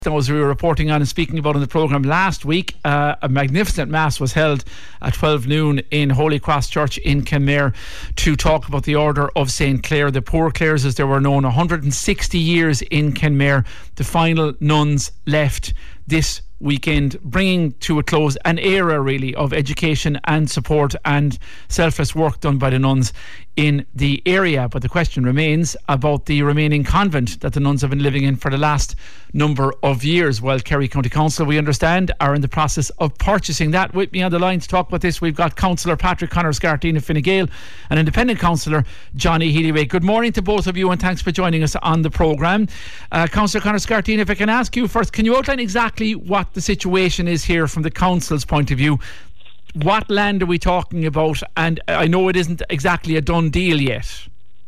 As we were reporting on and speaking about in the programme last week, a magnificent mass was held at 12 noon in Holy Cross Church in Kenmare to talk about the Order of St. Clare, the Poor Clares as they were known. 160 years in Kenmare, the final nuns left this weekend, bringing to a close an era really of education and support and selfless work done by the nuns in the area. But the question remains about the remaining convent that the nuns have been living in for the last number of years. Well, Kerry County Council, we understand, are in the process of purchasing that. With me on the line to talk about this, we've got Councillor Patrick Conor-Scartine of Fine Gael and Independent Councillor Johnny Healy-Rae. Good morning to both of you and thanks for joining us on the programme. Councillor Conor-Scartine, if I can ask you first, can you outline exactly what the situation is here from the Council's point of view? What land are we talking about? And I know it isn't exactly a done deal yet.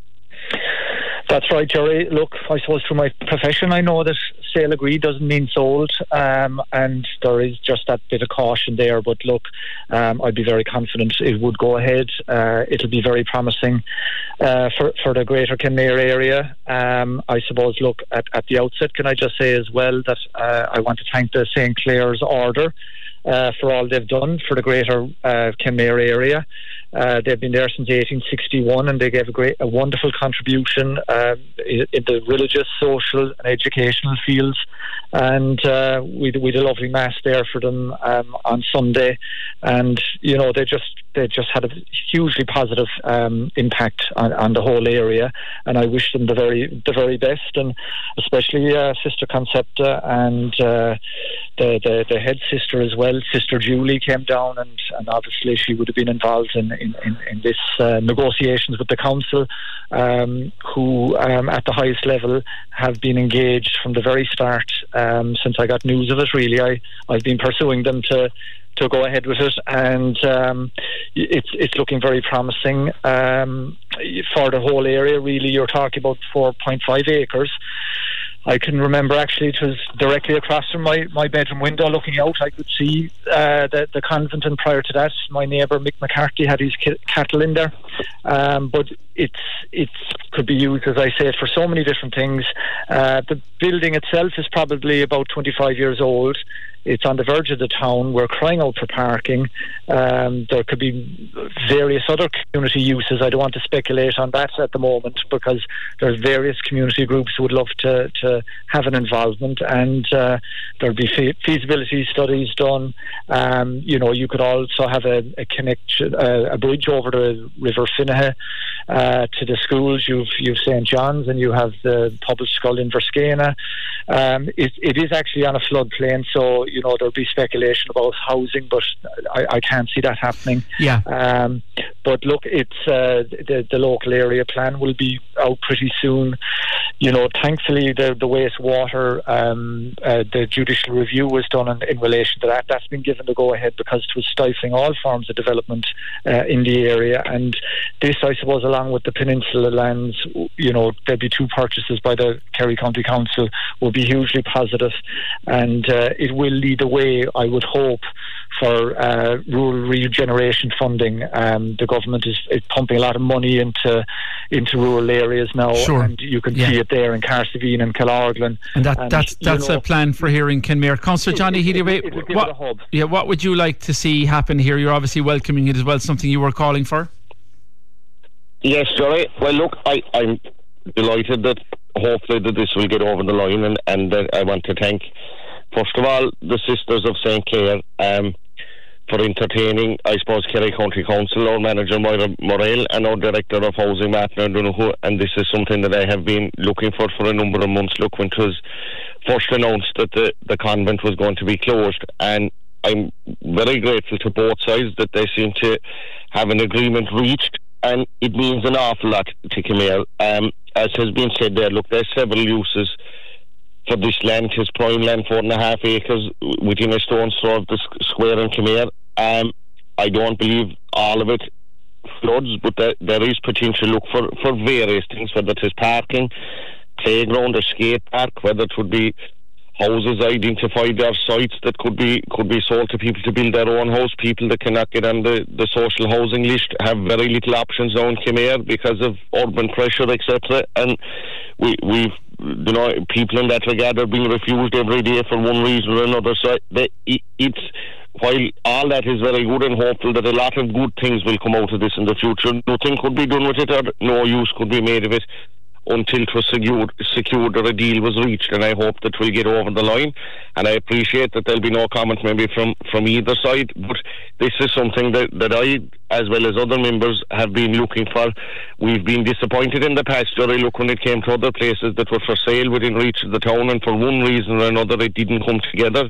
That's right, Jerry. Look, I suppose through my profession I know that sale agreed doesn't mean sold, and there is just that bit of caution there. But look, I'd be very confident it would go ahead. It'll be very promising for the Greater Kenmare area. I suppose, look, at the outset, can I just say as well that I want to thank the St. Clare's Order for all they've done for the Greater Kenmare area. They've been there since 1861 and they gave a wonderful contribution in the religious, social and educational fields, and we had a lovely mass there for them on Sunday, and you know they just had a hugely positive impact on the whole area, and I wish them the very best, and especially Sister Concepta and the head sister as well, Sister Julie, came down and obviously she would have been involved in this negotiations with the council, who at the highest level have been engaged from the very start. Since I got news of it, really, I've been pursuing them to go ahead with it, and it's looking very promising for the whole area. Really, you're talking about 4.5 acres. I can remember actually it was directly across from my bedroom window. Looking out, I could see the convent, and prior to that, my neighbour Mick McCarthy had his cattle in there. But it could be used, as I said, for so many different things. The building itself is probably about 25 years old. It's on the verge of the town. We're crying out for parking. There could be various other community uses. I don't want to speculate on that at the moment because there's various community groups who would love to have an involvement, and there'll be feasibility studies done. You could also have a connection, a bridge over the River Finneha to the schools. You've St. John's and you have the Public School in Verscana. It is actually on a floodplain, so there'll be speculation about housing, but I can't see that happening. Yeah. But look, it's the local area plan will be out pretty soon. Thankfully the wastewater, the judicial review was done in relation to that. That's been given the go ahead because it was stifling all forms of development in the area. And this, I suppose, along with the peninsula lands, there'll be two purchases by the Kerry County Council, will be hugely positive, and it will lead the way, I would hope, for rural regeneration funding. The government is pumping a lot of money into rural areas now. Sure. And you can see it there in Carsevine and Killorglin. And that's a plan for here in Kenmare. Councillor Johnny Healy-Rae, what would you like to see happen here? You're obviously welcoming it as well, something you were calling for. Yes, Johnny. Well, look, I'm delighted that hopefully that this will get over the line, and I want to thank, first of all, the Sisters of St. Clare for entertaining, I suppose, Kerry County Council, our manager Moira Morrell, and our director of housing, Martin O'Donoghue. And this is something that I have been looking for a number of months. Look, when it was first announced that the convent was going to be closed, and I'm very grateful to both sides that they seem to have an agreement reached, and it means an awful lot to Kenmare. As has been said there, look, there's several uses for this land. It's prime land, 4.5 acres within a stone's throw of the square in Kenmare. I don't believe all of it floods, but there is potential, look, for various things, whether it is parking, playground or skate park, whether it would be houses identified or sites that could be sold to people to build their own house. People that cannot get on the social housing list have very little options now in Kenmare because of urban pressure, etc. And we've people in that regard are being refused every day for one reason or another. So it's while all that is very good and hopeful that a lot of good things will come out of this in the future, nothing could be done with it, or no use could be made of it until it was secured or a deal was reached, and I hope that we'll get over the line. And I appreciate that there'll be no comment maybe from either side, but this is something that I, as well as other members, have been looking for. We've been disappointed in the past, Jerry, look, when it came to other places that were for sale within reach of the town, and for one reason or another it didn't come together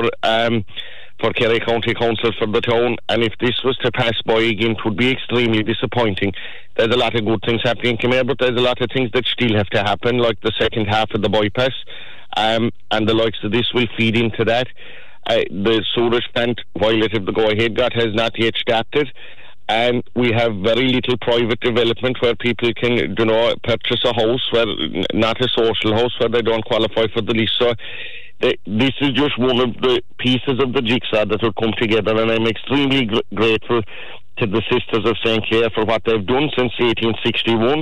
for Kerry County Council for the town, and if this was to pass by again, it would be extremely disappointing. There's a lot of good things happening in Kenmare, but there's a lot of things that still have to happen, like the second half of the bypass, and the likes of this will feed into that. The sewage plant, while it, if the go-ahead got, has not yet started, and we have very little private development where people can, purchase a house, where not a social house, where they don't qualify for the lease. So this is just one of the pieces of the jigsaw that will come together, and I'm extremely grateful to the Sisters of St. Clair for what they've done since 1861,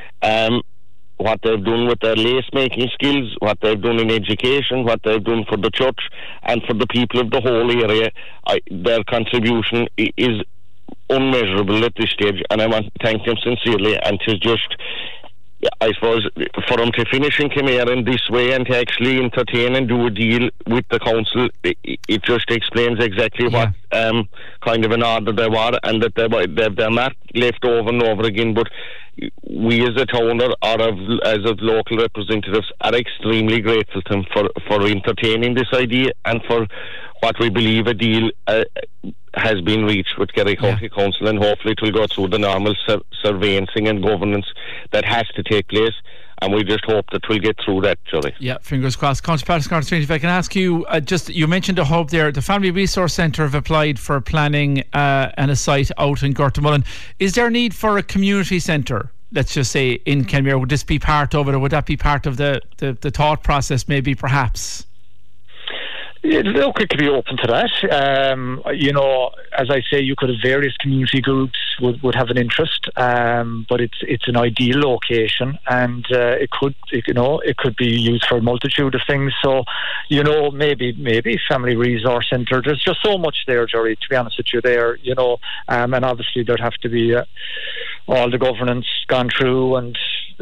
what they've done with their lace making skills, what they've done in education, what they've done for the church and for the people of the whole area. Their contribution is unmeasurable at this stage, and I want to thank them sincerely. And to just, I suppose, for them to finish in Kenmare in this way and to actually entertain and do a deal with the council, it just explains exactly what kind of an order they were, and that they're not left over and over again. But we as a town or as of local representatives are extremely grateful to them for entertaining this idea, and for what we believe a deal has been reached with Kerry County Council, and hopefully it will go through the normal surveillancing and governance that has to take place, and we just hope that we'll get through that, Jerry. Yeah, fingers crossed. Councillor Patrick, if I can ask you, you mentioned a hope there. The Family Resource Centre have applied for planning and a site out in Gortamullen. Is there a need for a community centre, let's just say, in Kenmare? Would this be part of it, or would that be part of the thought process, maybe, perhaps? Look, it could be open to that. As I say, you could have various community groups would have an interest, but it's an ideal location, and it could be used for a multitude of things. So, maybe Family Resource Centre. There's just so much there, Jerry. To be honest with you, there, and obviously there'd have to be all the governance gone through, and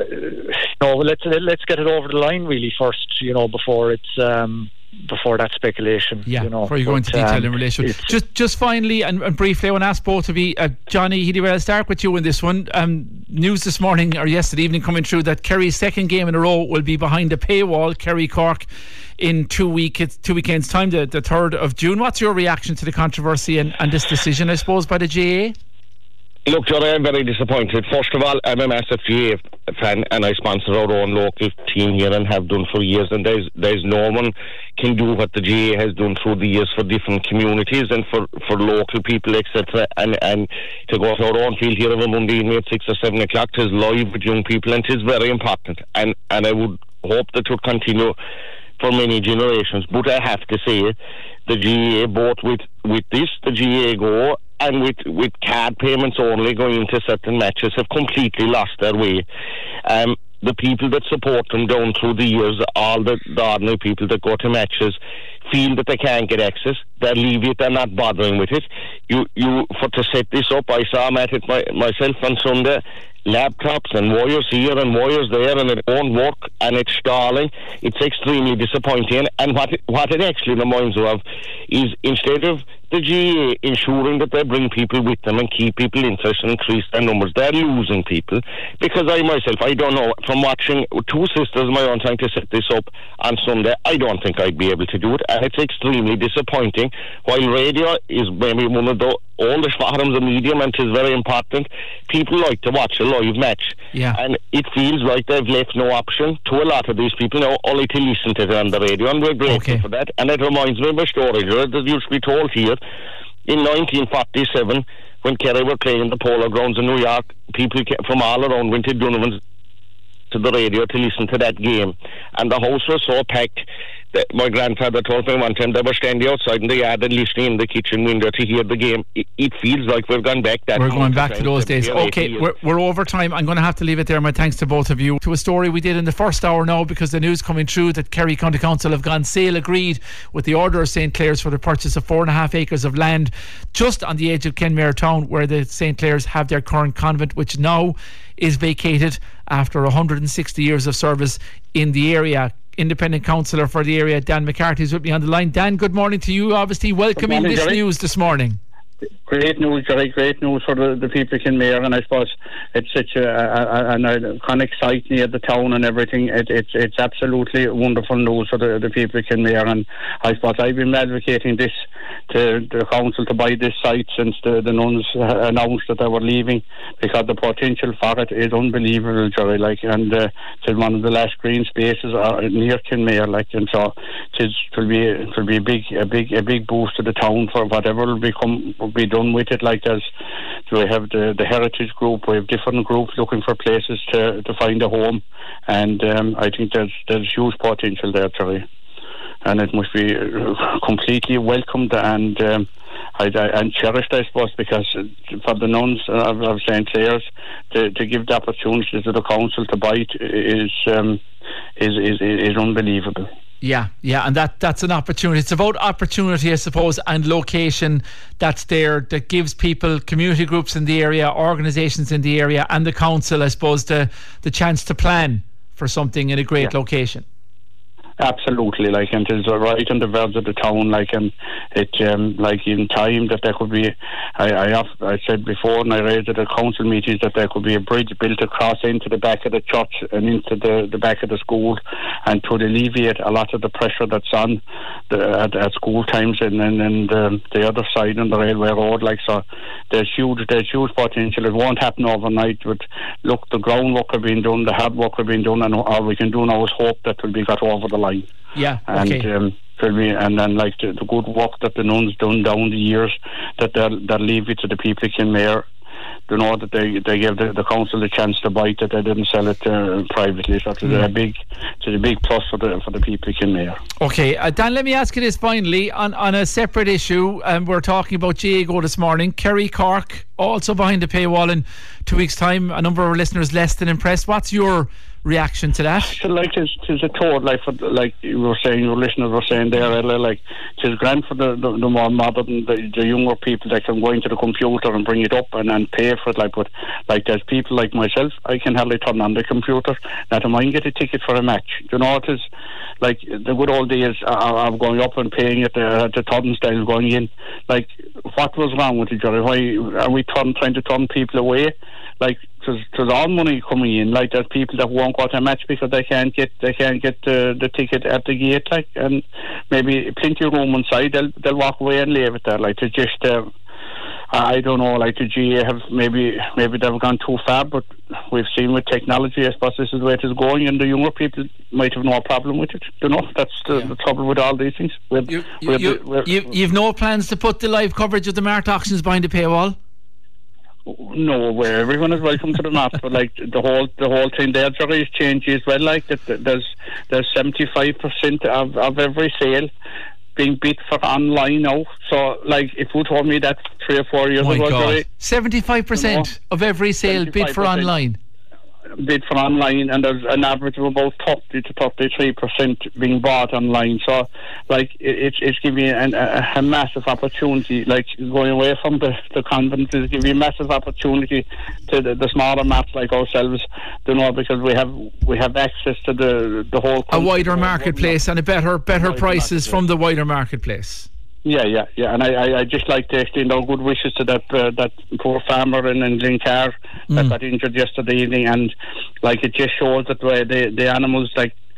let's get it over the line really first, before it's. Before that speculation, before you go into detail in relation. Just finally and briefly, I want to ask both of you, Johnny Healy, I'll start with you in this one. News this morning or yesterday evening coming through that Kerry's second game in a row will be behind a paywall, Kerry Cork, in 2 weekends time, the 3rd of June. What's your reaction to the controversy and this decision, I suppose, by the GAA? Look, Johnny, I'm very disappointed. First of all, I'm a massive GAA fan, and I sponsor our own local team here and have done for years, and there's no one can do what the GAA has done through the years for different communities and for local people, etc. And to go to our own field here on a Monday evening at 6 or 7 o'clock, it is live with young people, and it is very important. And I would hope that it would continue for many generations. But I have to say, the GAA, both with this, the GAA Go, and with card payments only going into certain matches, have completely lost their way. The people that support them down through the years, all the ordinary people that go to matches, feel that they can't get access. They leave it, they're not bothering with it. For to set this up, I saw them at it myself on Sunday. Laptops and wires here and wires there, and it won't work, and it's stalling. It's extremely disappointing. And what it actually reminds me of is, instead of the GAA ensuring that they bring people with them and keep people interested and increase their numbers, they're losing people. Because I don't know, from watching two sisters of my own trying to set this up on Sunday, I don't think I'd be able to do it, and it's extremely disappointing. While radio is maybe one of the oldest forms of medium, and it is very important, people like to watch a live match, and it feels like they've left no option to a lot of these people now only to listen to it on the radio, and we're grateful for that. And it reminds me of a story that used to be told here in 1947 when Kerry were playing the Polo Grounds in New York. People from all around went to Donovan's to the radio to listen to that game, and the house was so packed my grandfather told me one time they were standing outside in the yard and listening in the kitchen window to hear the game. It feels like we're going back that. We're going back to those days. Okay, we're over time. I'm going to have to leave it there. My thanks to both of you. To a story we did in the first hour now, because the news coming through that Kerry County Council have gone sale agreed with the Order of St. Clair's for the purchase of 4.5 acres of land just on the edge of Kenmare town, where the St. Clair's have their current convent, which now is vacated after 160 years of service in the area. Independent councillor for the area, Dan McCarthy, is with me on the line. Dan, good morning to you. Obviously welcoming this news this morning. Great news, Jerry. Great news for the people in Kenmare, and I suppose it's such a kind of exciting at the town and everything. It's absolutely wonderful news for the people in Kenmare, and I suppose I've been advocating this to the council to buy this site since the nuns announced that they were leaving, because the potential for it is unbelievable, Jerry. And it's one of the last green spaces near Kenmare, and so it will be a big boost to the town for whatever will be done with it. We have the heritage group, we have different groups looking for places to find a home, and I think there's huge potential there, Terry, and it must be completely welcomed and cherished, I suppose, because for the nuns of St. Clair's to give the opportunity to the council to buy it is unbelievable. Yeah, and that's an opportunity. It's about opportunity, I suppose, and location that's there, that gives people, community groups in the area, organisations in the area, and the council, I suppose, the chance to plan for something in a great location. Absolutely, and it's right on the verge of the town, and it, in time that there could be, I said before, and I raised at the council meetings, that there could be a bridge built across into the back of the church and into the back of the school, and to alleviate a lot of the pressure that's on at school times and the other side on the railway road. So there's huge potential. It won't happen overnight, but look, the groundwork have been done, the hard work have been done, and all we can do now is hope that will be got over the line. Yeah, okay. And then the good work that the nuns done down the years, that they'll leave it to the people of Kenmare. You know, that they gave the council the chance to buy it, that they didn't sell it privately. So it's a big plus for the people of Kenmare. Okay, Dan, let me ask you this finally on a separate issue. We're talking about Jago this morning. Kerry Cork also behind the paywall in 2 weeks' time. A number of our listeners less than impressed. What's your reaction to that? So it's a toad, you were saying, your listeners were saying there earlier, it's grand for the more modern, the younger people that can go into the computer and bring it up and pay for it, but there's people like myself, I can hardly turn on the computer, not to mind get a ticket for a match. You know, it is like the good old days of going up and paying at the turnstile going in. What was wrong with it, Jerry? Why are we trying to turn people away? There's all money coming in. There's people that won't go to a match because they can't get the ticket at the gate. And maybe plenty of room inside. They'll walk away and leave it there. To just I don't know. The GA have maybe they've gone too far, but we've seen with technology, I suppose this is the way it is going, and the younger people might have no problem with it. You know, that's the trouble with all these things. You've no plans to put the live coverage of the Mart auctions behind the paywall? No, where everyone is welcome to the Mart, but the whole thing there, Jerry, is changing as well. There's 75% of every sale being bid for online now. So if you told me that 3 or 4 years ago, Jerry, 75% of every sale bid for online. And there's an average of about 30 to 33% being bought online. So it's giving a massive opportunity, going away from the convent is giving a massive opportunity to the smaller mats like ourselves, because we have access to the whole a wider marketplace and a better prices from the wider marketplace. Yeah, and I just like to extend our good wishes to that poor farmer in Glencar that got injured yesterday evening, and it just shows that the animals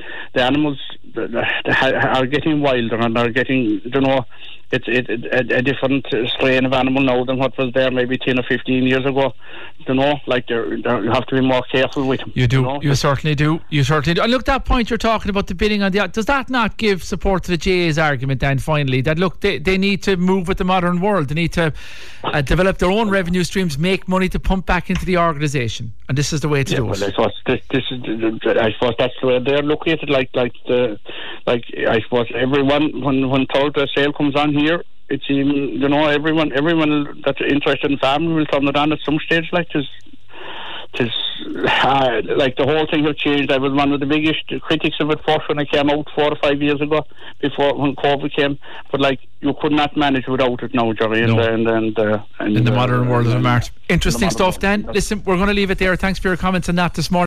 are getting wilder and are getting, it's a different strain of animal now than what was there maybe 10 or 15 years ago. You have to be more careful with them. You do. You certainly do. And look, that point you're talking about, the bidding on does that not give support to the GA's argument then finally that look, they need to move with the modern world, they need to develop their own revenue streams, make money to pump back into the organisation, and this is the way to do it. I suppose that's the way they're looking appreciated. Like I suppose everyone when Thursday sale comes on here, it's even everyone that's interested in farming will turn it on at some stage. Like like the whole thing has changed. I was one of the biggest critics of it first when I came out 4 or 5 years ago, when COVID came. But like you could not manage without it now, Jerry. In the modern world of art. Interesting stuff, Dan. Listen, we're going to leave it there. Thanks for your comments on that this morning.